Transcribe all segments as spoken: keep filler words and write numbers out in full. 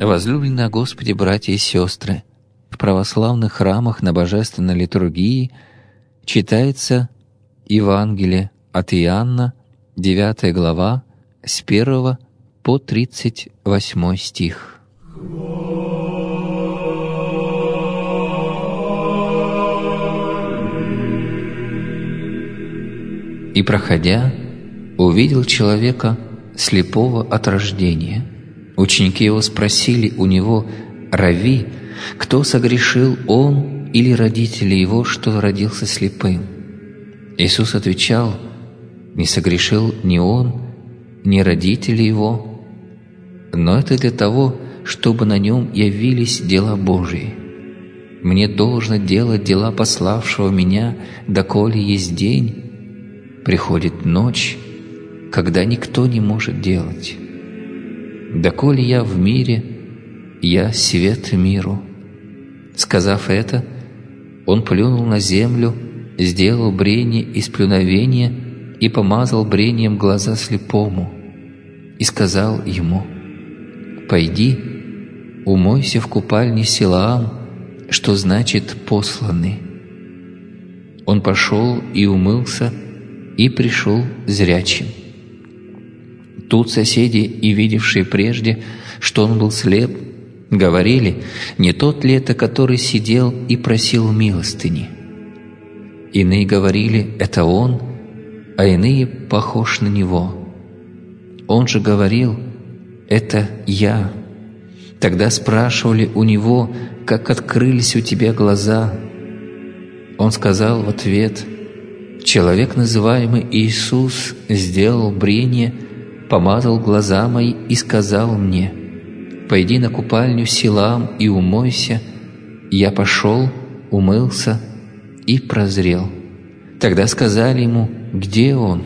Возлюбленные Господи, братья и сестры, в православных храмах на божественной литургии читается Евангелие от Иоанна, девятая глава, с первого по тридцать восьмой стих. «И, проходя, увидел человека, слепого от рождения. Ученики его спросили у него: „Рави, кто согрешил, он или родители его, что родился слепым?“ Иисус отвечал: „Не согрешил ни он, ни родители его, но это для того, чтобы на нем явились дела Божии. Мне должно делать дела пославшего меня, доколе есть день. Приходит ночь, когда никто не может делать. Доколе я в мире, я свет миру“. Сказав это, он плюнул на землю, сделал брение из плюновения и помазал брением глаза слепому, и сказал ему: „Пойди, умойся в купальне Силоам“, что значит «посланный“. Он пошел и умылся, и пришел зрячим. Тут соседи, и видевшие прежде, что он был слеп, говорили: „Не тот ли это, который сидел и просил милостыни?“ Иные говорили: „Это он“, а иные: „Похож на него“. Он же говорил: „Это я“. Тогда спрашивали у него: „Как открылись у тебя глаза?“ Он сказал в ответ: „Человек, называемый Иисус, сделал брение, помазал глаза мои и сказал мне: „Пойди на купальню Силоам и умойся“. Я пошел, умылся и прозрел“. Тогда сказали ему: „Где он?“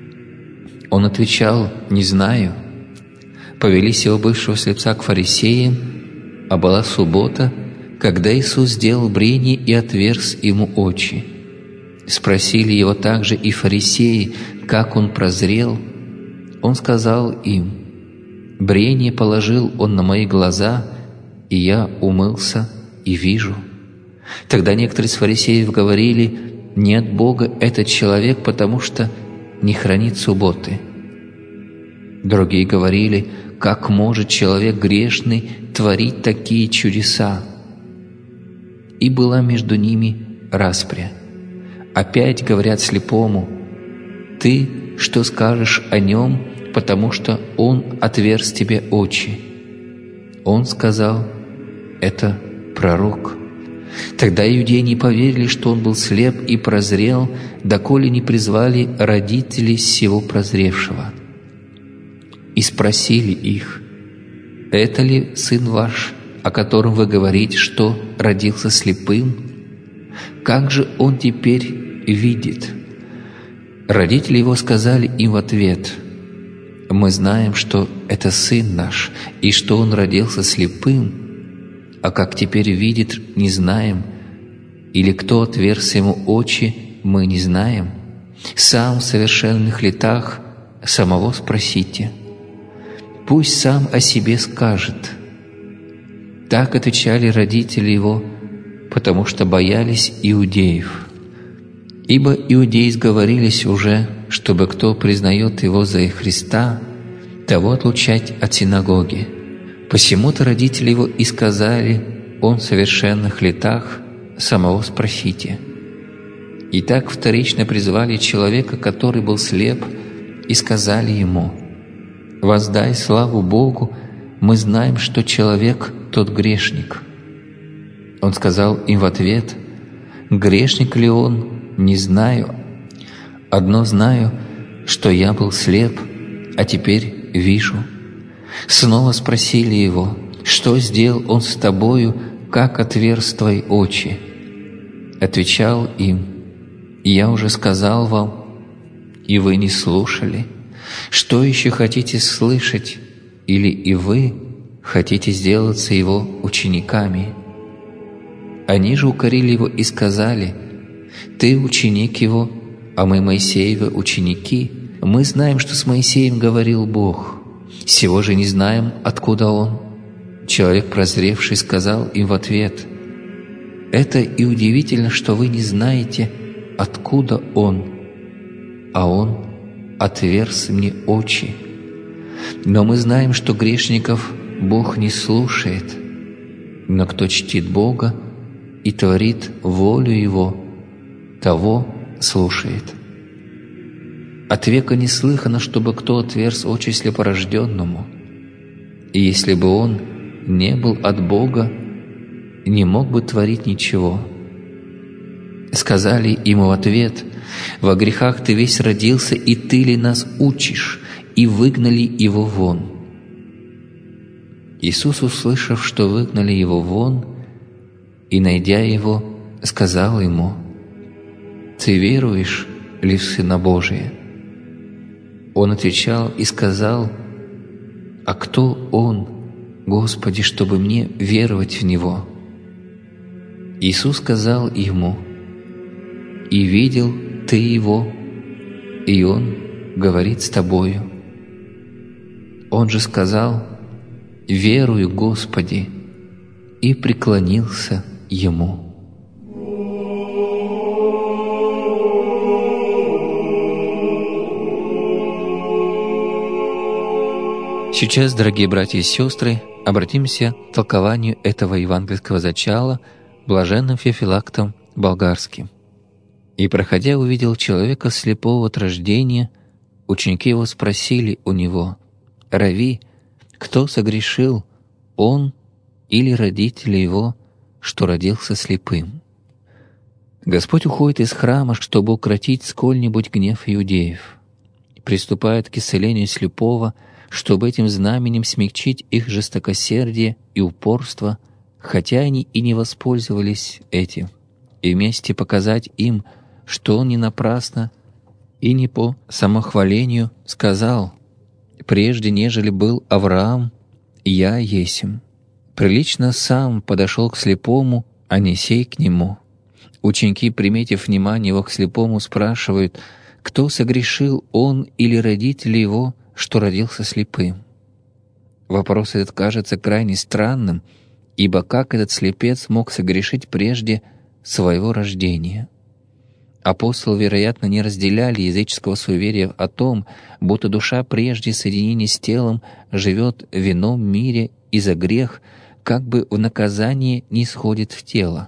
Он отвечал: „Не знаю“. Повели сего бывшего слепца к фарисеям, а была суббота, когда Иисус сделал брение и отверз ему очи. Спросили его также и фарисеи, как он прозрел. Он сказал им: „Брение положил он на мои глаза, и я умылся и вижу“. Тогда некоторые из фарисеев говорили: „Не от Бога этот человек, потому что не хранит субботы“. Другие говорили: „Как может человек грешный творить такие чудеса?“ И была между ними распря. Опять говорят слепому: „Ты что скажешь о нем, потому что он отверз тебе очи?“ Он сказал: „Это пророк“. Тогда иудеи не поверили, что он был слеп и прозрел, доколе не призвали родителей сего прозревшего. И спросили их: „Это ли сын ваш, о котором вы говорите, что родился слепым? Как же он теперь видит?“ Родители его сказали им в ответ: „Мы знаем, что это сын наш, и что он родился слепым, а как теперь видит, не знаем, или кто отверз ему очи, мы не знаем. Сам в совершенных летах, самого спросите. Пусть сам о себе скажет“. Так отвечали родители его, потому что боялись иудеев. Ибо иудеи сговорились уже, чтобы кто признает его за Христа, того отлучать от синагоги. Посему-то родители его и сказали: „Он в совершенных летах, самого спросите“. И так вторично призвали человека, который был слеп, и сказали ему: „Воздай славу Богу, мы знаем, что человек тот грешник“. Он сказал им в ответ: „Грешник ли он, не знаю. Одно знаю, что я был слеп, а теперь вижу“. Снова спросили его: „Что сделал он с тобою, как отверз твои очи?“ Отвечал им: „Я уже сказал вам, и вы не слушали. Что еще хотите слышать? Или и вы хотите сделаться его учениками?“ Они же укорили его и сказали: „Ты ученик его, а мы Моисеевы ученики. Мы знаем, что с Моисеем говорил Бог. Сего же не знаем, откуда он“. Человек, прозревший, сказал им в ответ: «Это и удивительно, что вы не знаете, откуда Он». А он отверз мне очи. Но мы знаем, что грешников Бог не слушает, но кто чтит Бога и творит волю Его, того слушает. От века не слыхано, чтобы кто отверз очи слепорожденному. И если бы он не был от Бога, не мог бы творить ничего. Сказали ему в ответ: «Во грехах ты весь родился, и ты ли нас учишь?» И выгнали его вон. Иисус, услышав, что выгнали его вон, и, найдя его, сказал ему: «Ты веруешь ли в Сына Божия?» Он отвечал и сказал: «А кто Он, Господи, чтобы мне веровать в Него?» Иисус сказал ему: «И видел ты Его, и Он говорит с тобою». Он же сказал: «Верую, Господи», и преклонился Ему. Сейчас, дорогие братья и сестры, обратимся к толкованию этого евангельского зачала блаженным Феофилактом Болгарским. «И, проходя, увидел человека слепого от рождения. Ученики его спросили у него: Рави, кто согрешил, он или родители его, что родился слепым?» Господь уходит из храма, чтобы укротить сколь-нибудь гнев иудеев. Приступает к исцелению слепого, чтобы этим знаменем смягчить их жестокосердие и упорство, хотя они и не воспользовались этим, и вместе показать им, что он не напрасно и не по самохвалению сказал: «Прежде, нежели был Авраам, я есмь». Прилично сам подошел к слепому, а не сей к нему. Ученики, приметив внимание его к слепому, спрашивают: кто согрешил, он или родители его, что родился слепым? Вопрос этот кажется крайне странным, ибо как этот слепец мог согрешить прежде своего рождения? Апостолы, вероятно, не разделяли языческого суеверия о том, будто душа прежде соединения с телом живет в ином мире и за грех, как бы в наказание не сходит в тело.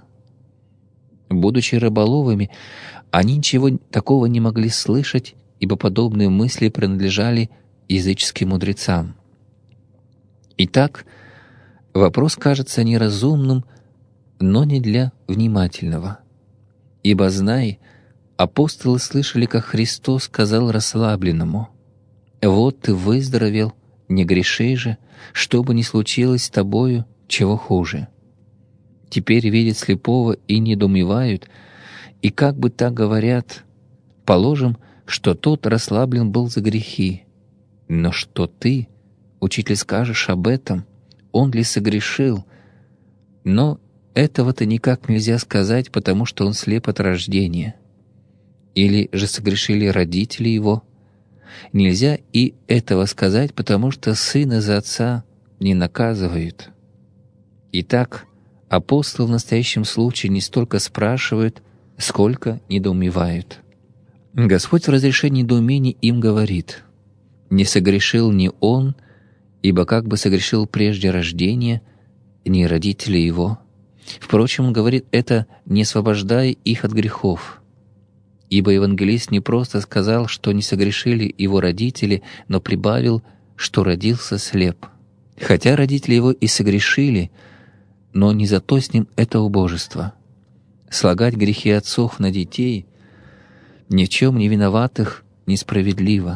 Будучи рыболовами, они ничего такого не могли слышать, ибо подобные мысли принадлежали языческим мудрецам. Итак, вопрос кажется неразумным, но не для внимательного. Ибо, знай, апостолы слышали, как Христос сказал расслабленному: «Вот ты выздоровел, не греши же, что бы ни случилось с тобою, чего хуже». Теперь видят слепого и недоумевают, и как бы так говорят: положим, что тот расслаблен был за грехи, но что ты, учитель, скажешь об этом? Он ли согрешил? Но этого-то никак нельзя сказать, потому что он слеп от рождения. Или же согрешили родители его? Нельзя и этого сказать, потому что сына за отца не наказывают. Итак, апостолы в настоящем случае не столько спрашивают, сколько недоумевают. Господь в разрешении недоумений им говорит: «Не согрешил ни он, ибо как бы согрешил прежде рождения, ни родители его». Впрочем, он говорит это, не освобождая их от грехов. Ибо евангелист не просто сказал, что не согрешили его родители, но прибавил, что родился слеп. Хотя родители его и согрешили, но не зато с ним это убожество. Слагать грехи отцов на детей, ни в чем не виноватых, несправедливо.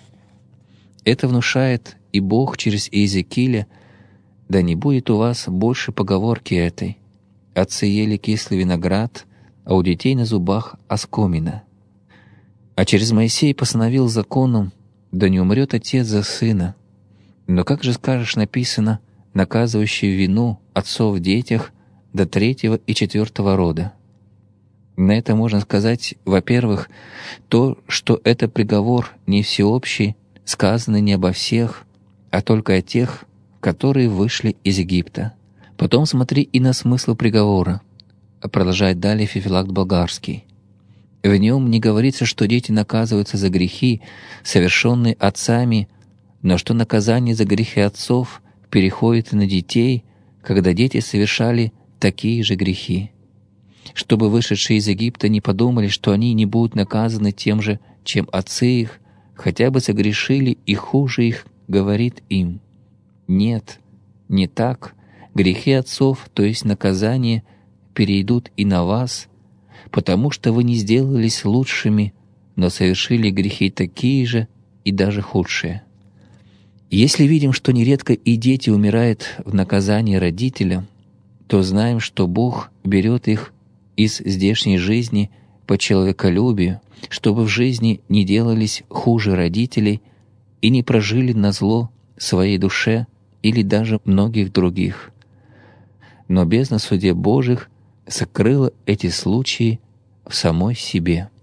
Это внушает и Бог через Иезекииля: «Да не будет у вас больше поговорки этой: отцы ели кислый виноград, а у детей на зубах оскомина». А через Моисей постановил законом: «Да не умрет отец за сына». Но как же скажешь, написано, наказывающий вину отцов в детях до третьего и четвертого рода? На это можно сказать, во-первых, то, что это приговор не всеобщий, сказанный не обо всех, а только о тех, которые вышли из Египта. Потом смотри и на смысл приговора. Продолжает далее Феофилакт Болгарский. В нем не говорится, что дети наказываются за грехи, совершенные отцами, но что наказание за грехи отцов переходит и на детей, когда дети совершали такие же грехи. Чтобы вышедшие из Египта не подумали, что они не будут наказаны тем же, чем отцы их, хотя бы согрешили и хуже их, говорит им. Нет, не так. Грехи отцов, то есть наказание, перейдут и на вас, потому что вы не сделались лучшими, но совершили грехи такие же и даже худшие. Если видим, что нередко и дети умирают в наказании родителям, то знаем, что Бог берет их из здешней жизни по человеколюбию, чтобы в жизни не делались хуже родителей и не прожили назло своей душе или даже многих других. Но бездна суде Божьих сокрыла эти случаи в самой себе.